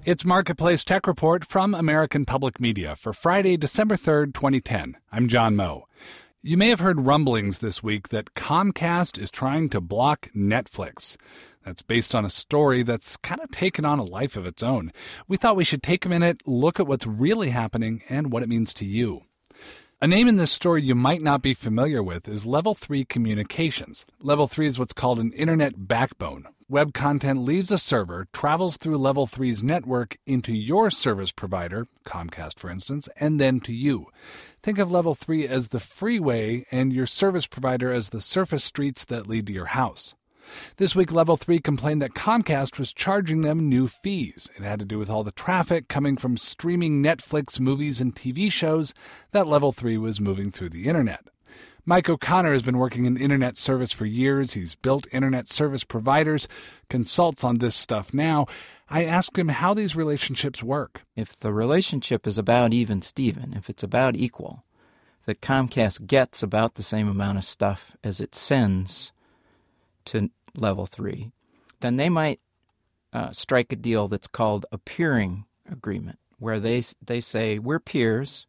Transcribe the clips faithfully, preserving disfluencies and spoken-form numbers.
It's Marketplace Tech Report from American Public Media for Friday, December third, twenty ten. I'm John Moe. You may have heard rumblings this week that Comcast is trying to block Netflix. That's based on a story that's kind of taken on a life of its own. We thought we should take a minute, look at what's really happening and what it means to you. A name in this story you might not be familiar with is Level three Communications. Level three is what's called an internet backbone. Web content leaves a server, travels through Level three's network into your service provider, Comcast for instance, and then to you. Think of Level three as the freeway and your service provider as the surface streets that lead to your house. This week, Level three complained that Comcast was charging them new fees. It had to do with all the traffic coming from streaming Netflix movies and T V shows that Level three was moving through the internet. Mike O'Connor has been working in internet service for years. He's built internet service providers, consults on this stuff now. I asked him how these relationships work. If the relationship is about even Steven, if it's about equal, that Comcast gets about the same amount of stuff as it sends to Level three, then they might uh, strike a deal that's called a peering agreement, where they they say, we're peers,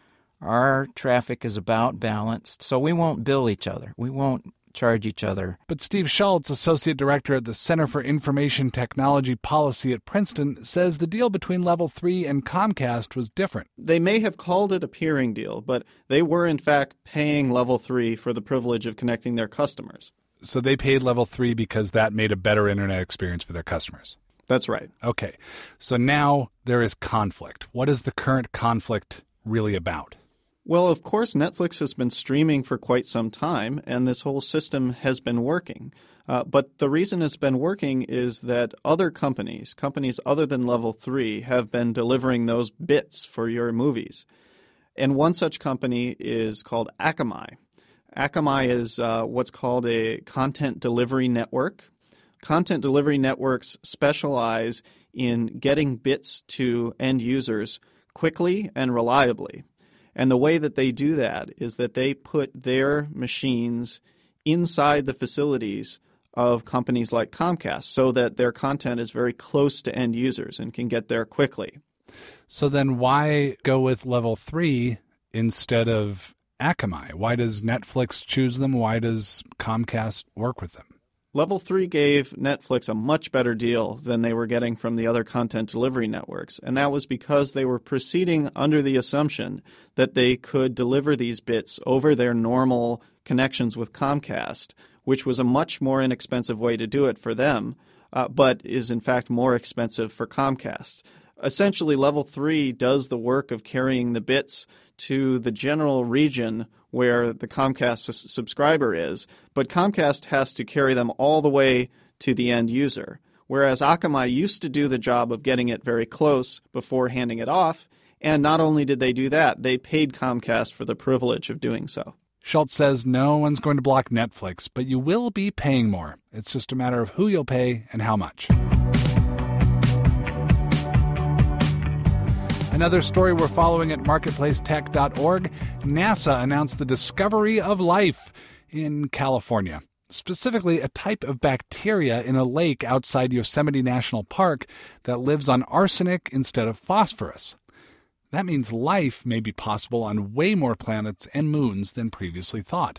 our traffic is about balanced, so we won't bill each other. We won't charge each other. But Steve Schultz, Associate Director at the Center for Information Technology Policy at Princeton, says the deal between Level three and Comcast was different. They may have called it a peering deal, but they were in fact paying Level three for the privilege of connecting their customers. So they paid Level three because that made a better internet experience for their customers. That's right. Okay. So now there is conflict. What is the current conflict really about? Well, of course, Netflix has been streaming for quite some time, and this whole system has been working. Uh, but the reason it's been working is that other companies, companies other than Level three, have been delivering those bits for your movies. And one such company is called Akamai. Akamai is uh, what's called a content delivery network. Content delivery networks specialize in getting bits to end users quickly and reliably. And the way that they do that is that they put their machines inside the facilities of companies like Comcast so that their content is very close to end users and can get there quickly. So then why go with Level three instead of Akamai? Why does Netflix choose them? Why does Comcast work with them? Level three gave Netflix a much better deal than they were getting from the other content delivery networks, and that was because they were proceeding under the assumption that they could deliver these bits over their normal connections with Comcast, which was a much more inexpensive way to do it for them, uh, but is in fact more expensive for Comcast. Essentially, Level three does the work of carrying the bits to the general region where the Comcast s- subscriber is, but Comcast has to carry them all the way to the end user, whereas Akamai used to do the job of getting it very close before handing it off, and not only did they do that, they paid Comcast for the privilege of doing so. Schultz says no one's going to block Netflix, but you will be paying more. It's just a matter of who you'll pay and how much. Another story we're following at marketplace tech dot org, NASA announced the discovery of life in California, specifically a type of bacteria in a lake outside Yosemite National Park that lives on arsenic instead of phosphorus. That means life may be possible on way more planets and moons than previously thought.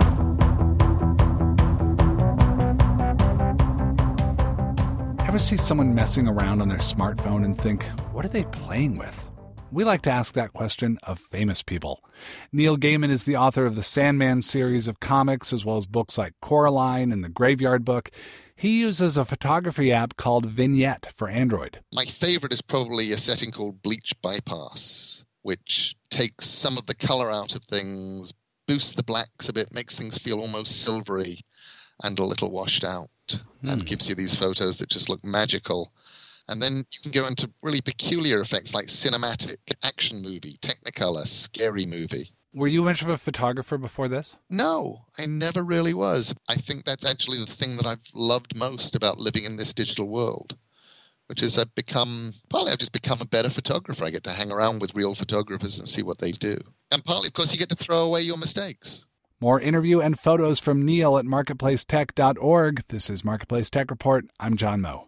Ever see someone messing around on their smartphone and think, what are they playing with? We like to ask that question of famous people. Neil Gaiman is the author of the Sandman series of comics, as well as books like Coraline and The Graveyard Book. He uses a photography app called Vignette for Android. My favorite is probably a setting called Bleach Bypass, which takes some of the color out of things, boosts the blacks a bit, makes things feel almost silvery and a little washed out, mm. and gives you these photos that just look magical. And then you can go into really peculiar effects like cinematic, action movie, Technicolor, scary movie. Were you much of a photographer before this? No, I never really was. I think that's actually the thing that I've loved most about living in this digital world, which is I've become, partly I've just become a better photographer. I get to hang around with real photographers and see what they do. And partly, of course, you get to throw away your mistakes. More interview and photos from Neil at marketplace tech dot org. This is Marketplace Tech Report. I'm John Moe.